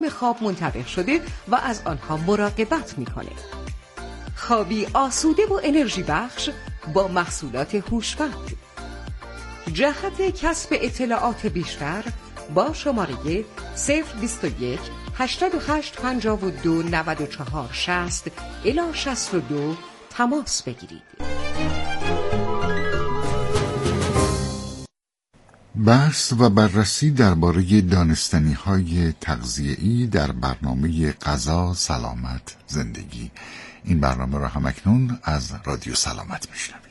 خواب منطبق شده و از آنها مراقبت میکنه. خوابی آسوده و انرژی بخش با محصولات هوشمند. جهت کسب اطلاعات بیشتر با شماره 021 88 52 94 60 الی 62 تماس بگیرید. بحث و بررسی درباره دانستنی‌های تغذیه‌ای در برنامه غذا سلامت زندگی. این برنامه را هم اکنون از رادیو سلامت میشنوید.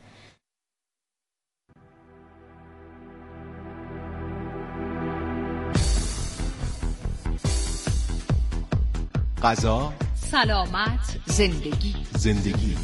غذا سلامت زندگی.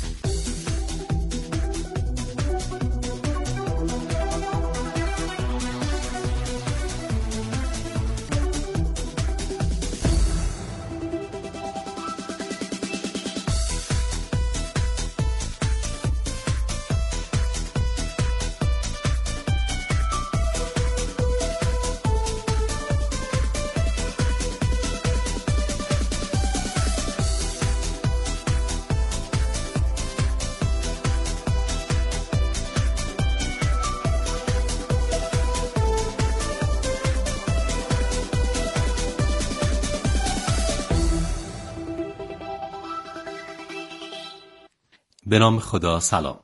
به نام خدا. سلام.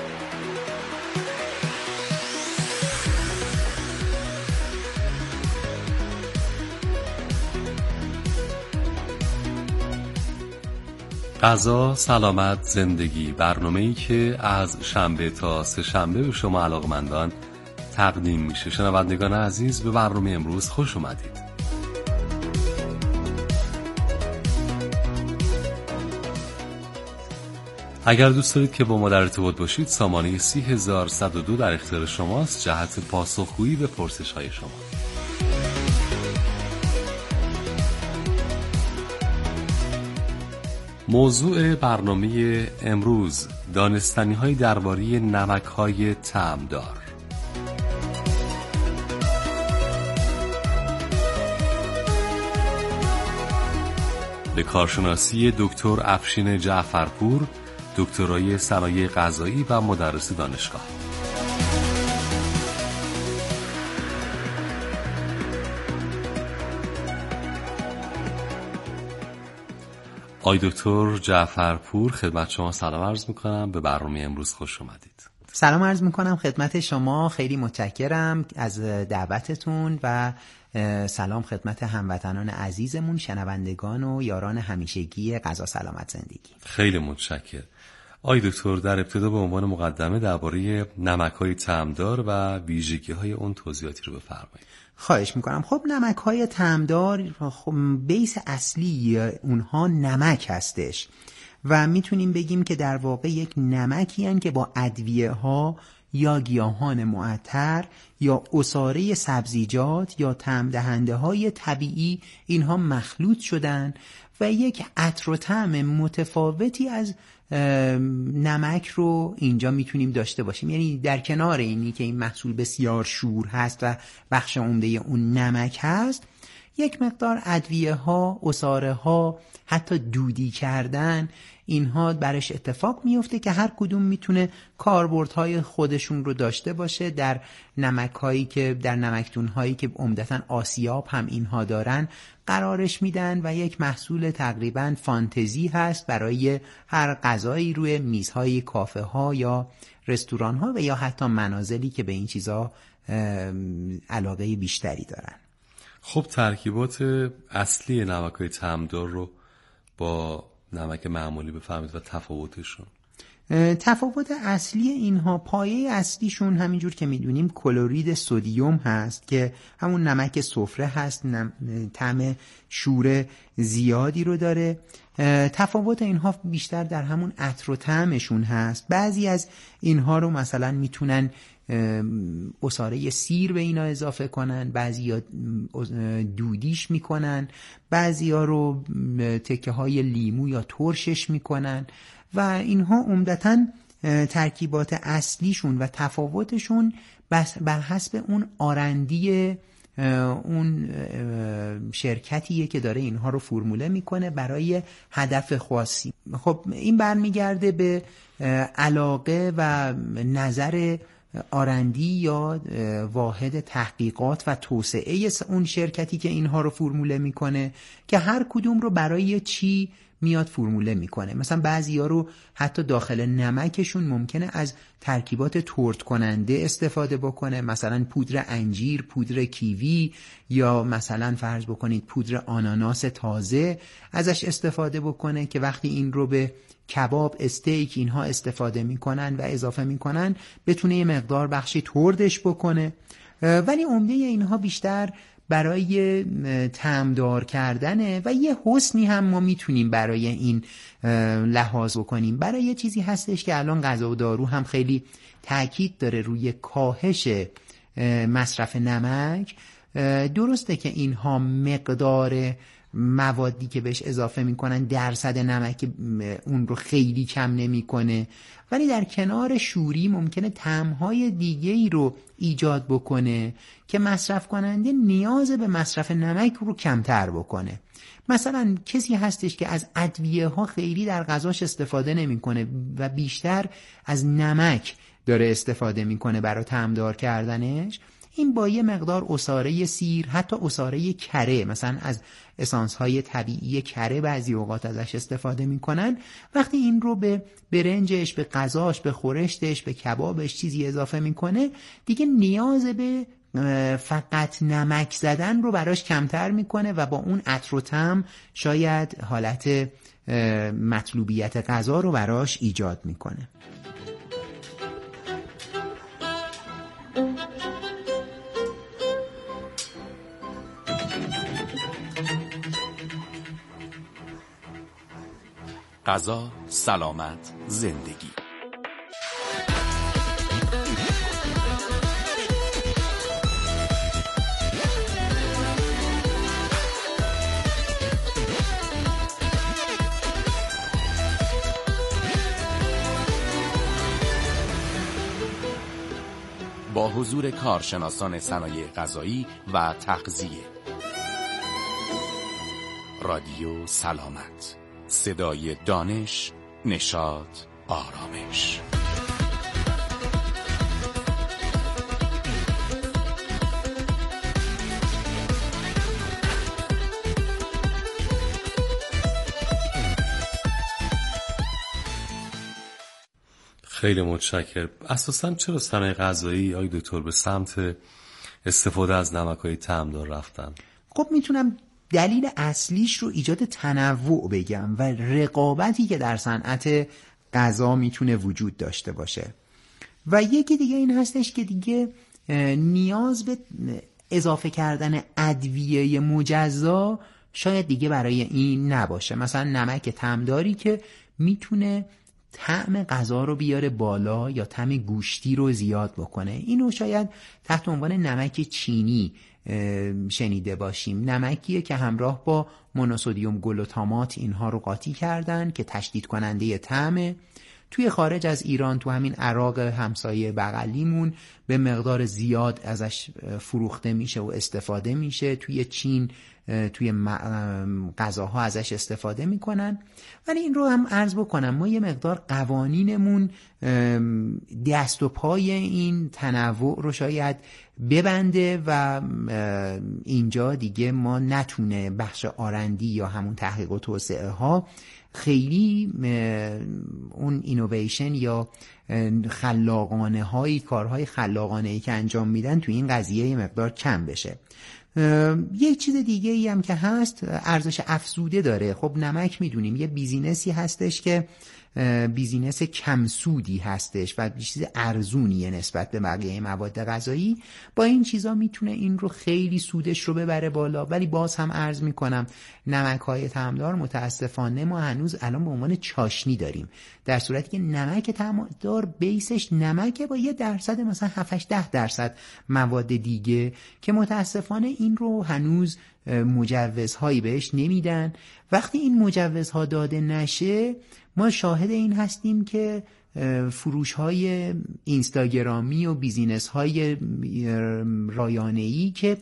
غذا سلامت زندگی، برنامه‌ای که از شنبه تا سه شنبه به شما علاقه‌مندان تقدیم میشه. شنوندگان عزیز، به برنامه امروز خوش اومدید. اگر دوست دارید که با ما در ارتباط باشید، سامانه 30102 در اختیار شماست جهت پاسخگویی به پرسش‌های شما. موضوع برنامه امروز دانستنی‌های درباره نمک‌های طعمدار. به کارشناسی دکتر افشین جعفرپور، دکترای صنایع غذایی و مدرس دانشگاه. آقای دکتر جعفرپور، خدمت شما سلام عرض میکنم. به برنامه امروز خوش اومدید. سلام عرض میکنم خدمت شما، خیلی متشکرم از دعوتتون و سلام خدمت هموطنان عزیزمون، شنوندگان و یاران همیشگی غذا سلامت زندگی. خیلی متشکرم. آقای دکتر، در ابتدا به عنوان مقدمه درباره نمک‌های طعمدار و ویژگی‌های اون توضیحاتی رو بفرمایید. خواهش میکنم. خب نمک‌های طعمدار، خب بیس اصلی اونها نمک هستش و میتونیم بگیم که در واقع یک نمکی هستند که با ادویه‌ها یا گیاهان معطر یا عصاره سبزیجات یا طعم دهنده‌های طبیعی اینها مخلوط شدن و یک عطر و طعم متفاوتی از نمک رو اینجا میتونیم داشته باشیم. یعنی در کنار اینی که این محصول بسیار شور هست و بخش عمده اون نمک هست، یک مقدار ادویه ها، عصاره ها، حتی دودی کردن، اینها برش اتفاق میفته که هر کدوم میتونه کاربردهای خودشون رو داشته باشه. در نمک‌هایی که در نمکدون‌هایی که عمدتاً آسیاب هم اینها دارن قرارش میدن و یک محصول تقریباً فانتزی هست برای هر غذایی روی میزهای کافه ها یا رستوران ها و یا حتی منازلی که به این چیزا علاقه بیشتری دارن. خب ترکیبات اصلی نمک‌های طعمدار رو با نمک معمولی بفرمایید و تفاوتشون. تفاوت اصلی اینها، پایه اصلیشون همینجور که میدونیم کلورید سدیم هست که همون نمک سفره هست، طعم شور زیادی رو داره. تفاوت اینها بیشتر در همون عطر و طعمشون هست. بعضی از اینها رو مثلا میتونن عصاره سیر به اینا اضافه کنن، بعضی ها دودیش میکنن، بعضی ها رو تکه های لیمو یا ترشش میکنن و اینها عمدتاً ترکیبات اصلیشون و تفاوتشون بر حسب اون آرندی اون شرکتیه که داره اینها رو فرموله میکنه برای هدف خاصی. خب این برمیگرده به علاقه و نظر آرندی یا واحد تحقیقات و توسعه اون شرکتی که اینها رو فرموله میکنه که هر کدوم رو برای چی میاد فرموله میکنه. مثلا بعضیا رو حتی داخل نمکشون ممکنه از ترکیبات ترد کننده استفاده بکنه، مثلا پودر انجیر، پودر کیوی، یا مثلا فرض بکنید پودر آناناس تازه ازش استفاده بکنه که وقتی این رو به کباب، استیک اینها استفاده میکنن و اضافه میکنن بتونه یه مقدار بخشی تردش بکنه. ولی عمده اینها بیشتر برای طعمدار کردنه و یه حسنی هم ما میتونیم برای این لحاظ بکنیم. برای یه چیزی هستش که الان غذا و دارو هم خیلی تاکید داره روی کاهش مصرف نمک. درسته که اینها مقدار موادی که بهش اضافه میکنن درصد نمک اون رو خیلی کم نمیکنه، ولی در کنار شوری ممکنه طعم‌های دیگه‌ای رو ایجاد بکنه که مصرف کننده نیاز به مصرف نمک رو کمتر بکنه. مثلا کسی هستش که از ادویه ها خیلی در غذاش استفاده نمیکنه و بیشتر از نمک داره استفاده میکنه برای طعمدار کردنش، این با یه مقدار عصاره سیر، حتی عصاره کره، مثلا از اسانس های طبیعی کره بعضی اوقات ازش استفاده میکنن، وقتی این رو به برنجش، به غذاش، به خورشتش، به کبابش چیزی اضافه میکنه، دیگه نیاز به فقط نمک زدن رو براش کمتر میکنه و با اون عطر و طعم شاید حالت مطلوبیت غذا رو براش ایجاد میکنه. غذا، سلامت، زندگی. با حضور کارشناسان صنایع غذایی و تغذیه. رادیو سلامت، صدای دانش، نشاط، آرامش. خیلی متشکرم. اساساً چرا صنایع غذایی آقای دکتر به سمت استفاده از نمک‌های طعمدار رفتن؟ خب میتونم دلیل اصلیش رو ایجاد تنوع بگم و رقابتی که در صنعت غذا میتونه وجود داشته باشه، و یکی دیگه این هستش که دیگه نیاز به اضافه کردن ادویه مجزا شاید دیگه برای این نباشه. مثلا نمک طعمداری که میتونه طعم غذا رو بیاره بالا یا طعم گوشتی رو زیاد بکنه، اینو شاید تحت عنوان نمک چینی شنیده باشیم. نمکیه که همراه با مونوسدیم گلوتامات اینها رو قاطی کردن که تشدید کننده طعمه. توی خارج از ایران، تو همین عراق همسایه بغلیمون به مقدار زیاد ازش فروخته میشه و استفاده میشه. توی چین توی غذاها ازش استفاده میکنن. ولی این رو هم عرض بکنم، ما یه مقدار قوانینمون دست و پای این تنوع رو شاید ببنده و اینجا دیگه ما نتونه بخش آرندی یا همون تحقیق و توسعه ها خیلی اون اینویشن یا خلاقانه هایی، کارهای خلاقانه ای که انجام میدن تو این قضیه یه مقدار کم بشه. یک چیز دیگه ای هم که هست، ارزش افزوده داره. خب نمک میدونیم یه بیزینسی هستش که بیزینس کمسودی هستش و چیز ارزونیه نسبت به بقیه مواد غذایی. با این چیزا میتونه این رو خیلی سودش رو ببره بالا. ولی باز هم عرض میکنم نمک‌های طعمدار متاسفانه ما هنوز الان به عنوان چاشنی داریم، در صورتی که نمک طعمدار بیسش نمکه با 1% مثلا 7-10% مواد دیگه که متاسفانه این رو هنوز مجوزهایی بهش نمیدن. وقتی این مجوزها داده نشه، ما شاهد این هستیم که فروش های اینستاگرامی و بیزینس های رایانه‌ای که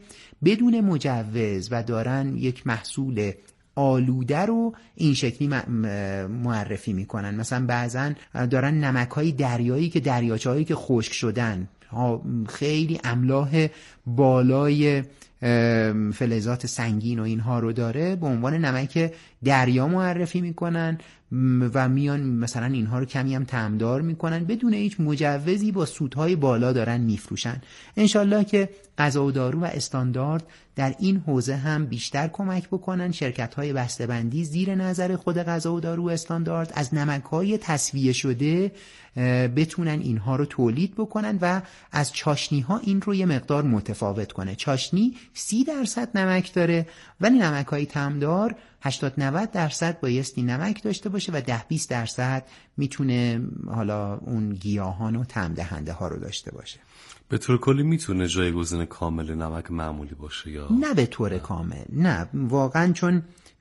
بدون مجوز و دارن یک محصول آلوده رو این شکلی معرفی میکنن. مثلا بعضا دارن نمک‌های دریایی که دریاچه‌هایی که خشک شدن خیلی املاح بالای فلزات سنگین و اینها رو داره به عنوان نمک دریا معرفی میکنن و میان مثلا اینها رو کمی هم طعمدار میکنن بدون هیچ مجوزی با سودهای بالا دارن میفروشن. انشالله که غذا و دارو و استاندارد در این حوزه هم بیشتر کمک بکنن. شرکت‌های بسته‌بندی زیر نظر خود غذا و دارو استاندارد از نمک‌های تصفیه شده بتونن اینها رو تولید بکنن و از چاشنی‌ها این رو یه مقدار متفاوت کنه. چاشنی 30% نمک داره ولی نمک‌های طعمدار 80-90% بایستی نمک داشته باشه و 10-20% میتونه حالا اون گیاهان و طعم دهنده ها رو داشته باشه. به طور کلی میتونه جایگزین کامل نمک معمولی باشه یا نه؟ به طور کامل نه واقعا، چون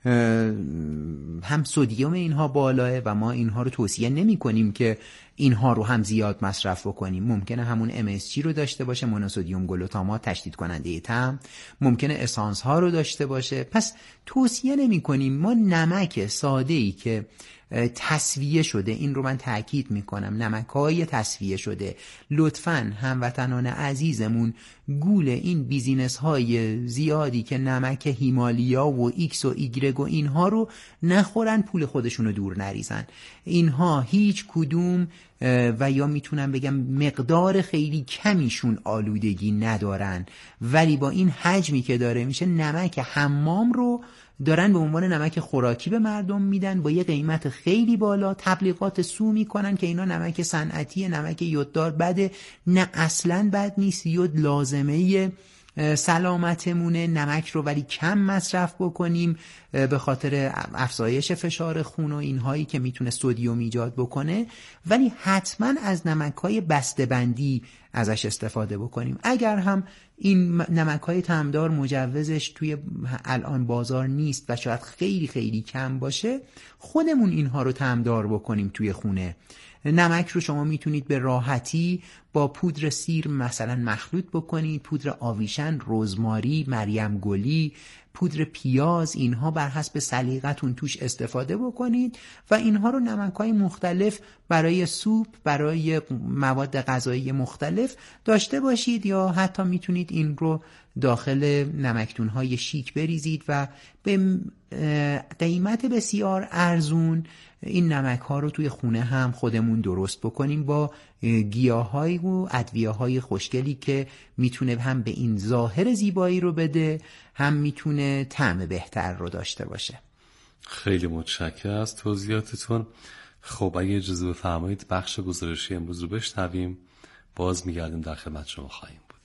هم سدیم اینها بالاه و ما اینها رو توصیه نمی کنیم که اینها رو هم زیاد مصرف بکنیم. ممکنه همون MSG رو داشته باشه، مونوسدیم گلوتامات، تشدید کننده طعم، ممکنه اسانس ها رو داشته باشه. پس توصیه نمی کنیم. ما نمک ساده‌ای که تصفیه شده، این رو من تأکید میکنم، نمک‌های تصفیه شده، لطفاً هموطنان عزیزمون گول این بیزینس های زیادی که نمک هیمالیا و ایکس و ایگرگ و اینها رو نخورن، پول خودشون رو دور نریزن. اینها هیچ کدوم و یا میتونم بگم مقدار خیلی کمیشون آلودگی ندارن، ولی با این حجمی که داره میشه نمک حمام رو دارن به عنوان نمک خوراکی به مردم میدن با یه قیمت خیلی بالا. تبلیغات سو میکنن که اینا نمک صنعتی، نمک یوددار بده. نه اصلا بد نیست، یود لازمه سلامتمونه. نمک رو ولی کم مصرف بکنیم به خاطر افزایش فشار خون و اینهایی که میتونه سدیم ایجاد بکنه، ولی حتما از نمک‌های بسته‌بندی ازش استفاده بکنیم. اگر هم این نمک‌های طعمدار مجوزش توی الان بازار نیست و شاید خیلی خیلی کم باشه، خودمون اینها رو طعمدار بکنیم توی خونه. نمک رو شما میتونید به راحتی با پودر سیر مثلا مخلوط بکنید، پودر آویشن، رزماری، مریم گلی، پودر پیاز، اینها بر حسب سلیقتون توش استفاده بکنید و اینها رو نمک‌های مختلف برای سوپ، برای مواد غذایی مختلف داشته باشید، یا حتی میتونید این رو داخل نمکدون‌های شیک بریزید و به قیمت بسیار ارزون این نمک‌ها رو توی خونه هم خودمون درست بکنیم با گیاه‌های و ادویه‌های خوشگلی که میتونه هم به این ظاهر زیبایی رو بده، هم میتونه طعم بهتر رو داشته باشه. خیلی متشکرم از توضیحاتتون. خب اگه اجازه بفرمایید بخش گزارشی امروز رو بشنویم، باز میگردیم در خدمت شما خواهیم بود.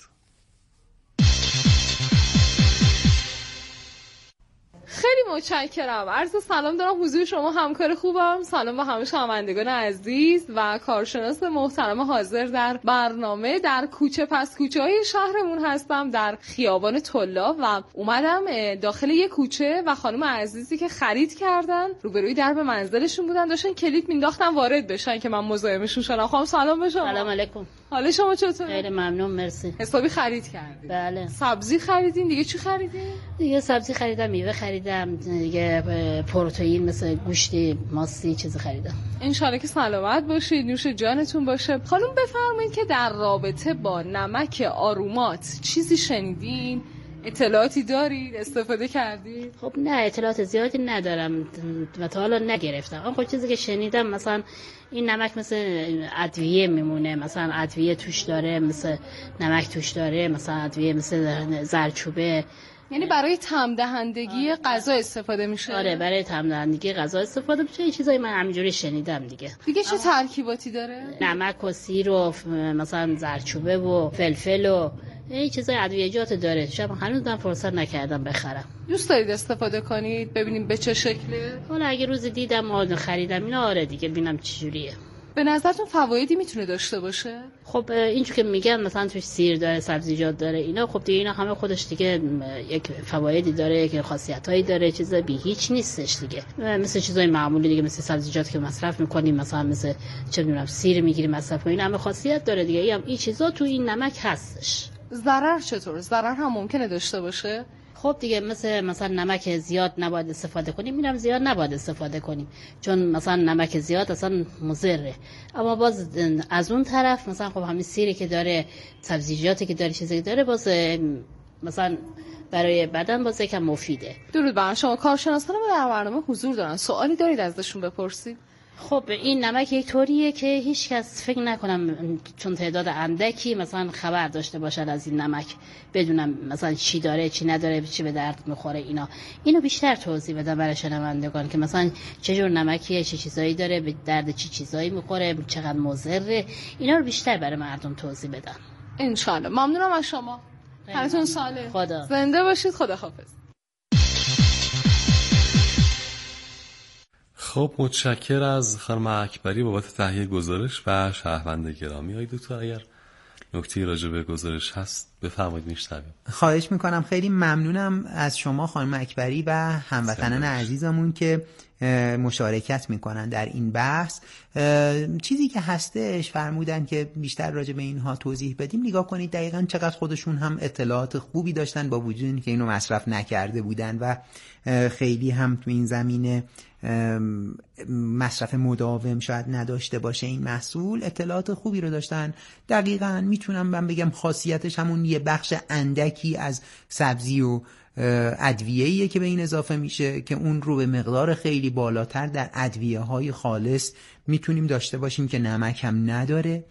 خیلی متشکرم. عرض سلام دارم حضور شما همکار خوبم. سلام به همه شنوندگان عزیز و کارشناس محترم حاضر در برنامه. در کوچه پس کوچه های شهرمون هستم، در خیابان طلا، و اومدم داخل یک کوچه و خانم عزیزی که خرید کردن روبروی درب منزلشون بودن، داشتن کلید مینداختن وارد بشن که من مزاحمشون شدم. خانم سلام به شما. سلام علیکم. حال شما چطوره؟ خیلی ممنون، مرسی. حسابی خرید کردید؟ بله. سبزی خریدین؟ دیگه چی خریدین؟ دیگه سبزی خریدم، میوه خریدم، دیگه پروتئین مثل گوشت ماستی چیزی خریدم. انشالله که سلامت باشید، نوش جانتون باشه. خانم بفرمایید که در رابطه با نمک آرومات چیزی شنیدین؟ اطلاعاتی دارید؟ استفاده کردید؟ خب نه، اطلاعات زیادی ندارم و تا حالا نگرفتم. اما خب چیزی که شنیدم مثلا این نمک مثل ادویه میمونه، مثلا ادویه توش داره، مثل نمک توش داره، مثلا ادویه مثل زردچوبه. یعنی برای طعم دهندگی غذا استفاده میشه؟ آره، برای طعم دهندگی غذا استفاده میشه. این چیزایی من همینجوری شنیدم دیگه. دیگه چه ترکیباتی داره؟ نمک و سیر و مثلا زردچوبه و فلفل و این چیزای ادویه‌جات داره. شب هنوزم فرصت نکردم بخرم. دوست دارید استفاده کنید ببینیم به چه شکله؟ حالا اگه روزی دیدم و خریدم اینا، آره دیگه ببینم چجوریه. به نظرتون فوایدی میتونه داشته باشه؟ خب اینجور که میگن مثلا توش سیر داره، سبزیجات داره، اینا خب دیگه اینا همه خودش دیگه یک فوایدی داره، یک خاصیتایی داره، چیز بی هیچ نیستش دیگه. مثل چیزای معمولی دیگه، مثل سبزیجات که مصرف میکنیم، مثلا مثل چه میدونم سیر میگیریم مصرف کنیم، همه خاصیت داره دیگه. این چیزا تو این نمک هستش. ضرر چطور؟ ضرر هم ممکنه داشته باشه؟ خب دیگه مثلا نمک زیاد نباید استفاده کنیم، میرم زیاد نباید استفاده کنیم، چون مثلا نمک زیاد اصلا مضره. اما باز از اون طرف مثلا خب همین سیری که داره، سبزیجاتی که داره، چیزی که داره، باز مثلا برای بدن باز یکم مفیده. درود بر شما. کارشناسان ما در برنامه حضور دارن، سوالی دارید ازشون بپرسید؟ خب این نمک یک طوریه که هیچ کس فکر نکنم چون تعداد اندکی مثلا خبر داشته باشد از این نمک، بدونم مثلا چی داره چی نداره، چی به درد میخوره. اینو بیشتر توضیح بدم برای شنوندگان که مثلا چه جور نمکیه، چه چیزایی داره، به درد چی چیزایی میخوره، چقدر مضره. اینا رو بیشتر برای مردم توضیح بدم ان شاء الله. ممنونم از شما. حالتون ساله. خدا زنده باشید. خداحافظ. خب متشکر از خانم اکبری بابت تهیه گزارش و شهروند گرامی. های دکتر اگر نکته راجع به گزارش هست بفرمایید میشنویم. خواهش میکنم. خیلی ممنونم از شما خانم اکبری و هموطنان عزیزمون که مشارکت میکنن در این بحث. چیزی که هستش فرمودن که بیشتر راجع به اینها توضیح بدیم. نگاه کنید دقیقاً چقدر خودشون هم اطلاعات خوبی داشتن با وجود اینکه اینو مصرف نکرده بودن و خیلی هم تو این زمینه مصرف مداوم شاید نداشته باشه این محصول، اطلاعات خوبی رو داشتن. دقیقاً میتونم من بگم خاصیتش همون یه بخش اندکی از سبزی و ادویه‌ایه که به این اضافه میشه که اون رو به مقدار خیلی بالاتر در ادویه‌های خالص میتونیم داشته باشیم که نمک هم نداره.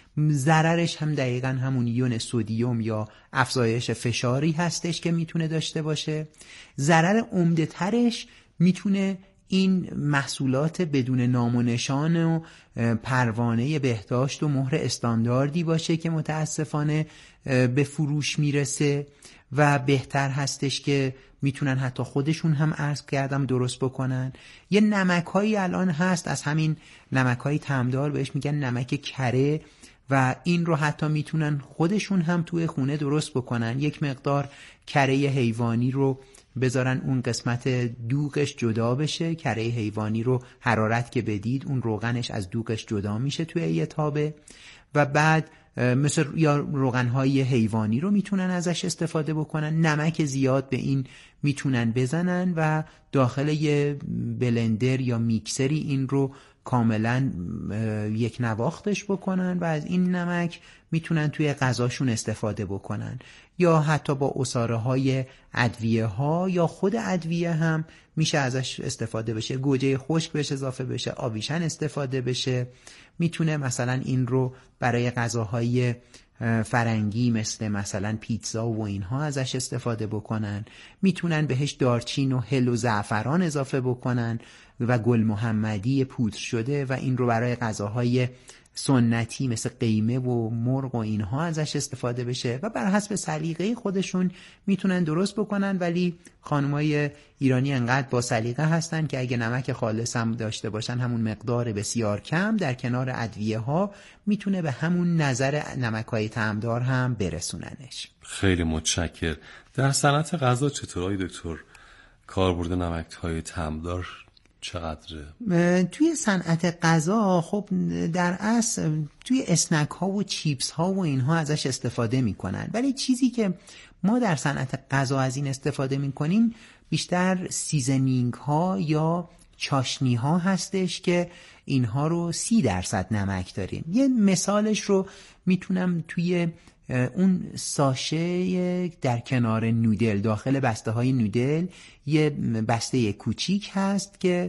ضررش هم دقیقاً همون یون سدیم یا افزایش فشاری هستش که میتونه داشته باشه. ضرر عمده ترش میتونه این محصولات بدون نام و نشان و پروانه بهداشت و مهر استانداردی باشه که متاسفانه به فروش میرسه و بهتر هستش که میتونن حتی خودشون هم عرض کردم درست بکنن. یه نمک‌هایی الان هست از همین نمک‌های طعمدار بهش میگن نمک کره و این رو حتی میتونن خودشون هم توی خونه درست بکنن. یک مقدار کره حیوانی رو بذارن اون قسمت دوغش جدا بشه. کره حیوانی رو حرارت که بدید اون روغنش از دوغش جدا میشه توی یه تابه و بعد مثل یا روغنهای حیوانی رو میتونن ازش استفاده بکنن. نمک زیاد به این میتونن بزنن و داخل یه بلندر یا میکسری این رو کاملا یک نواختش بکنن و از این نمک میتونن توی غذاشون استفاده بکنن. یا حتی با عصاره های ادویه ها یا خود ادویه هم میشه ازش استفاده بشه. گوجه خشک بهش اضافه بشه، آویشن استفاده بشه. میتونه مثلا این رو برای غذاهای فرنگی مثلا پیتزا و اینها ازش استفاده بکنن. میتونن بهش دارچین و هل و زعفران اضافه بکنن و گل محمدی پودر شده و این رو برای غذاهای سنتی مثل قیمه و مرغ و اینها ازش استفاده بشه و بر حسب سلیقه خودشون میتونن درست بکنن. ولی خانمای ایرانی انقدر با سلیقه هستن که اگه نمک خالص هم داشته باشن همون مقدار بسیار کم در کنار ادویه ها میتونه به همون نظر نمک‌های طعمدار هم برسوننش. خیلی متشکر. در صنعت غذا چطورای دکتر کاربرد نمک‌های طعمدار چقدره؟ توی صنعت غذا خب در اصل توی اسنک ها و چیپس ها و اینها ازش استفاده میکنن، ولی چیزی که ما در صنعت غذا از این استفاده میکنیم بیشتر سیزنینگ ها یا چاشنی ها هستش که اینها رو 30% نمک داریم. یه مثالش رو میتونم توی اون ساشه در کنار نودل، داخل بسته های نودل یه بسته کوچیک هست که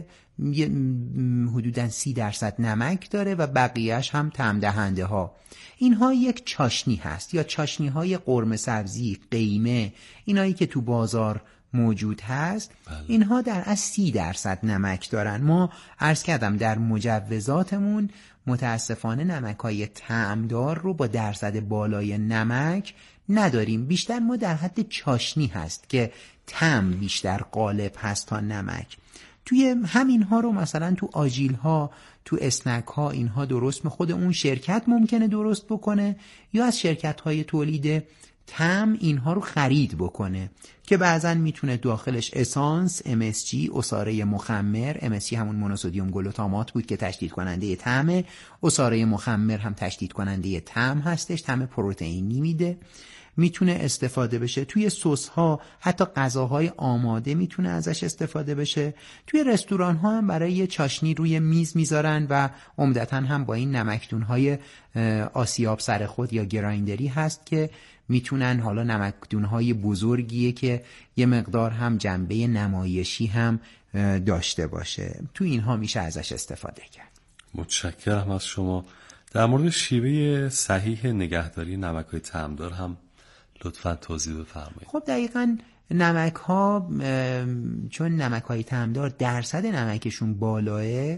حدوداً 30% نمک داره و بقیهش هم طعم دهنده ها. اینها یک چاشنی هست یا چاشنی های قرمه سبزی، قیمه، اینایی که تو بازار موجود هست. اینها در اصل 30% نمک دارن. ما عرض کردم در مجوزاتمون متاسفانه نمک‌های طعمدار رو با درصد بالای نمک نداریم. بیشتر ما در حد چاشنی هست که طعم بیشتر غالب هست تا نمک. توی همینها رو مثلا تو آجیل ها، تو اسنک ها اینها درست خود اون شرکت ممکنه درست بکنه یا از شرکت های تولید طعم اینها رو خرید بکنه که بعضن میتونه داخلش اسانس، MSG، عصاره مخمر، MSG همون مونوسدیم گلوتامات بود که تشدید کننده طعمه، عصاره مخمر هم تشدید کننده طعم هستش، طعم پروتئینی میده میتونه استفاده بشه. توی سس ها، حتی غذاهای آماده میتونه ازش استفاده بشه. توی رستوران ها هم برای یه چاشنی روی میز میذارن و عمدتاً هم با این نمکدون های آسیاب سر خود یا گرایندری هست که میتونن، حالا نمکدون های بزرگیه که یه مقدار هم جنبه نمایشی هم داشته باشه. تو اینها میشه ازش استفاده کرد. متشکرم از شما. در مورد شیوه صحیح نگهداری نمک‌های طعمدار هم لطفاً توضیح بفرمایید. خب دقیقاً نمک ها، چون نمک های طعمدار درصد نمکشون بالاه،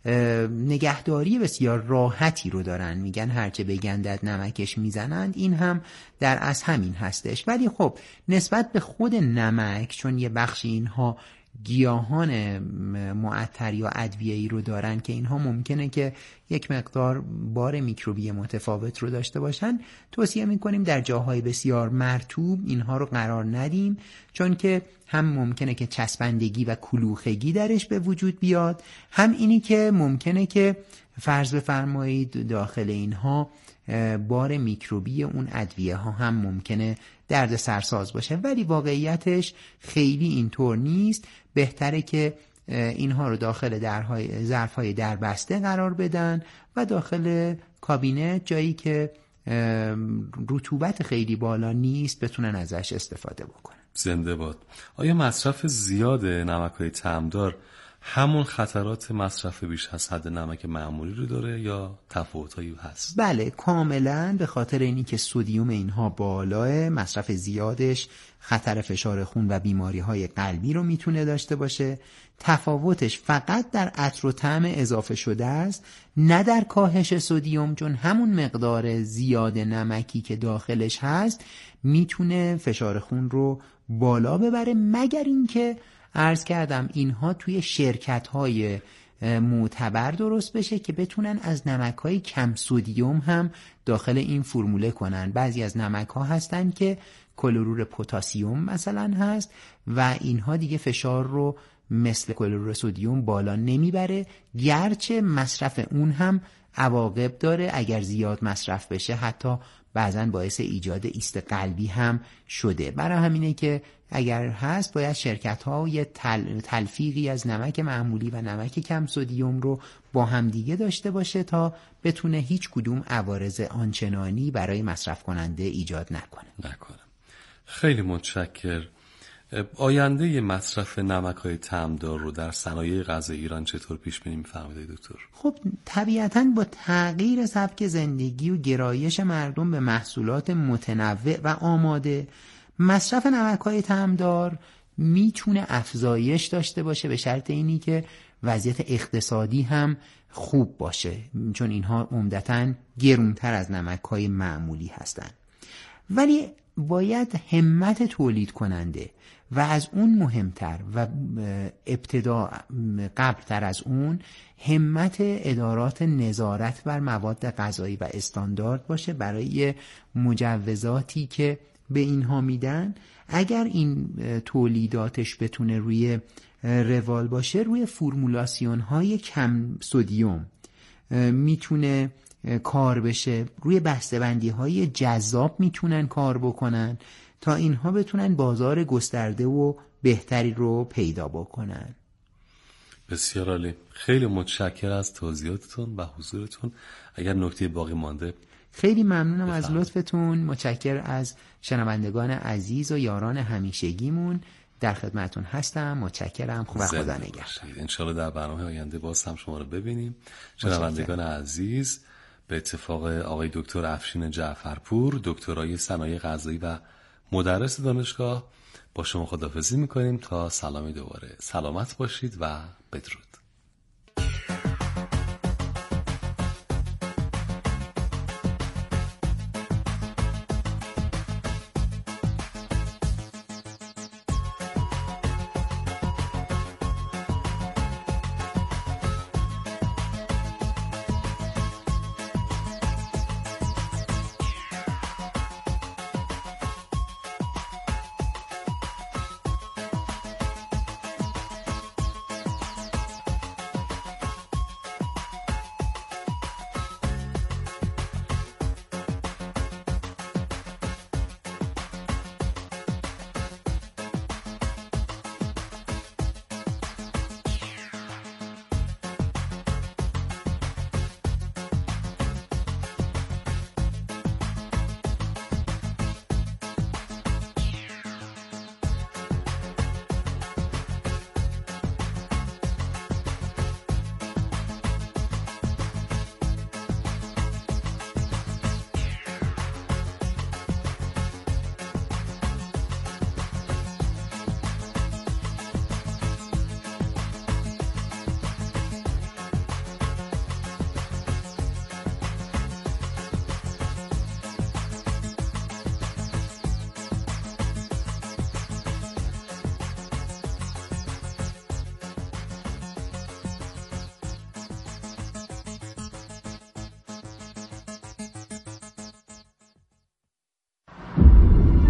نگهداری بسیار راحتی رو دارن. میگن هرچه بگندد نمکش میزنند. این هم در از همین هستش. ولی خب نسبت به خود نمک، چون یه بخش اینها گیاهان معطر یا ادویه‌ای رو دارن که اینها ممکنه که یک مقدار بار میکروبی متفاوت رو داشته باشن، توصیه میکنیم در جاهای بسیار مرطوب اینها رو قرار ندیم، چون که هم ممکنه که چسبندگی و کلوخگی درش به وجود بیاد، هم اینی که ممکنه که فرض بفرمایید داخل اینها بار میکروبی اون ادویه ها هم ممکنه درد سرساز باشه. ولی واقعیتش خیلی اینطور نیست. بهتره که اینها رو داخل ظرف‌های دربسته قرار بدن و داخل کابینت، جایی که رطوبت خیلی بالا نیست، بتونن ازش استفاده بکنن. زنده باد. آیا مصرف زیاد نمک‌های طعمدار همون خطرات مصرف بیش از حد نمک معمولی رو داره یا تفاوتایی هست؟ بله کاملا. به خاطر اینی که سدیم اینها بالاه، مصرف زیادش خطر فشار خون و بیماری‌های قلبی رو میتونه داشته باشه. تفاوتش فقط در عطر و طعم اضافه شده است، نه در کاهش سدیم، چون همون مقدار زیاد نمکی که داخلش هست میتونه فشار خون رو بالا ببره، مگر اینکه عرض کردم اینها توی شرکت‌های معتبر درست بشه که بتونن از نمک‌های کم سدیم هم داخل این فرموله کنن. بعضی از نمک‌ها هستن که کلورور پتاسیم مثلا هست و اینها دیگه فشار رو مثل کلورور سدیم بالا نمیبره، گرچه مصرف اون هم عواقب داره. اگر زیاد مصرف بشه حتی بعضاً باعث ایجاد ایست قلبی هم شده. برای همینه که اگر هست باید شرکت‌ها یه تلفیقی از نمک معمولی و نمک کم سدیم رو با هم دیگه داشته باشه تا بتونه هیچ کدوم عوارض آنچنانی برای مصرف کننده ایجاد نکنه. خیلی متشکر. آینده مصرف نمک‌های طعمدار رو در صنایع غذایی ایران چطور پیش بینی می‌فرمایید دکتر؟ خب طبیعتاً با تغییر سبک زندگی و گرایش مردم به محصولات متنوع و آماده، مصرف نمک‌های طعمدار میتونه افزایش داشته باشه، به شرط اینی که وضعیت اقتصادی هم خوب باشه، چون اینها عمدتاً گرونتر از نمک‌های معمولی هستن. ولی باید همت تولید کننده و از اون مهمتر و ابتدا قبلتر از اون همت ادارات نظارت بر مواد غذایی و استاندارد باشه برای مجوزاتی که به اینها میدن. اگر این تولیداتش بتونه روی روال باشه، روی فرمولاسیون های کم سدیم میتونه کار بشه، روی بسته‌بندی های جذاب میتونن کار بکنن تا اینها بتونن بازار گسترده و بهتری رو پیدا بکنن. بسیار عالی. خیلی متشکر از توضیحاتتون و حضورتون. اگر نکته باقی مانده خیلی ممنونم از لطفتون. متشکر از شنوندگان عزیز و یاران همیشگیمون. در خدمتون هستم. متشکرم. خوب خدا نگهدار. انشالله در برنامه آینده باز هم شما رو ببینیم. شنوندگان عزیز، به اتفاق آقای دکتر افشین جعفرپور، دکترای صنایع غذایی و مدرس دانشگاه، با شما خداحافظی میکنیم تا سلامی دوباره. سلامت باشید و بدرود.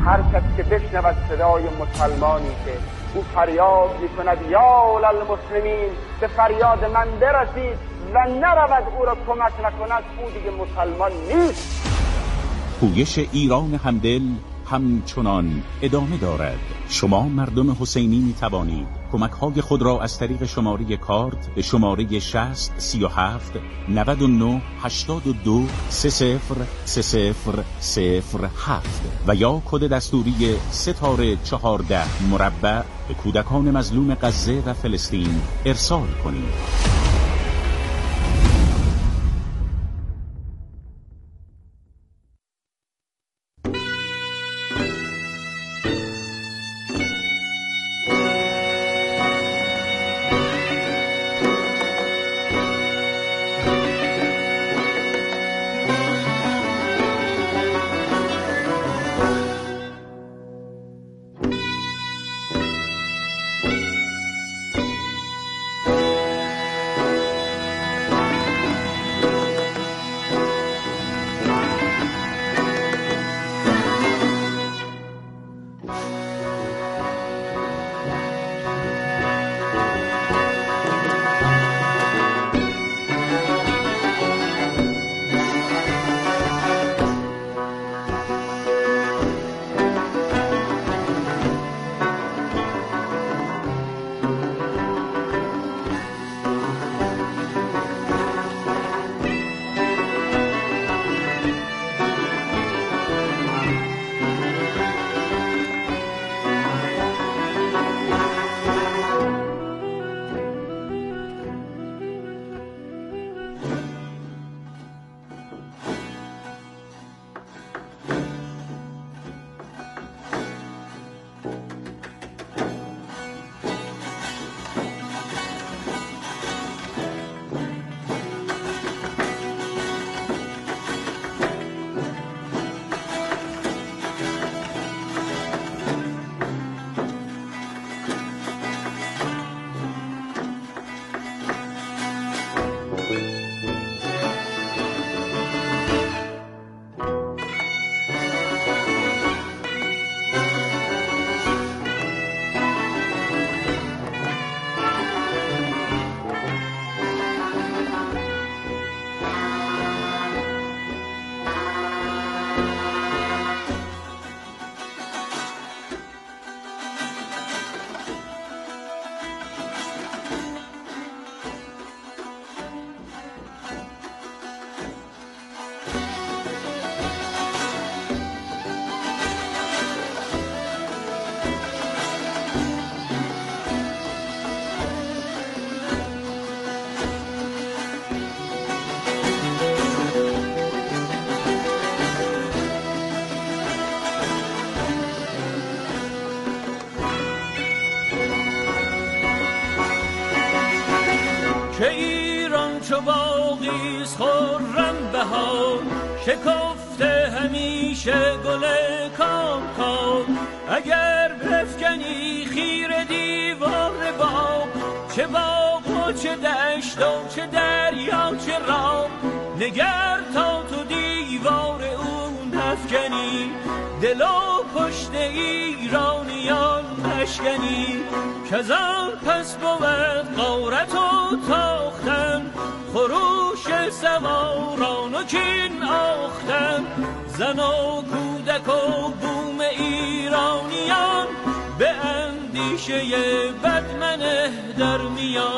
هر کس که بشنود صدای مسلمانی که او فریاد می‌کند یا للمسلمین، به فریاد من برسید و نرود او را کمک نکند، او دیگه مسلمان نیست. پویش ایران همدل همچنان ادامه دارد. شما مردم حسینی می توانید کمک‌های خود را از طریق شماره کارت به شماره 60 37 99 82 303007 و یا کد دستوری ستاره 14 مربع به کودکان مظلوم غزه و فلسطین ارسال کنید. که ایران چو باغیست خرم بهار، شکفته همیشه گل کام کام. اگر بفکنی خیره دیوار باغ، چه باغ و چه دشت و چه دریا چه راه، نگر تا تو دیوار اون نفکنی، دل و پشت ایرانیان نشکنی. کزان پس بود غارت و تاختن، خروش سواران و کین آختن. زن و کودک و بوم ایرانیان، به اندیشه بد منه در میان.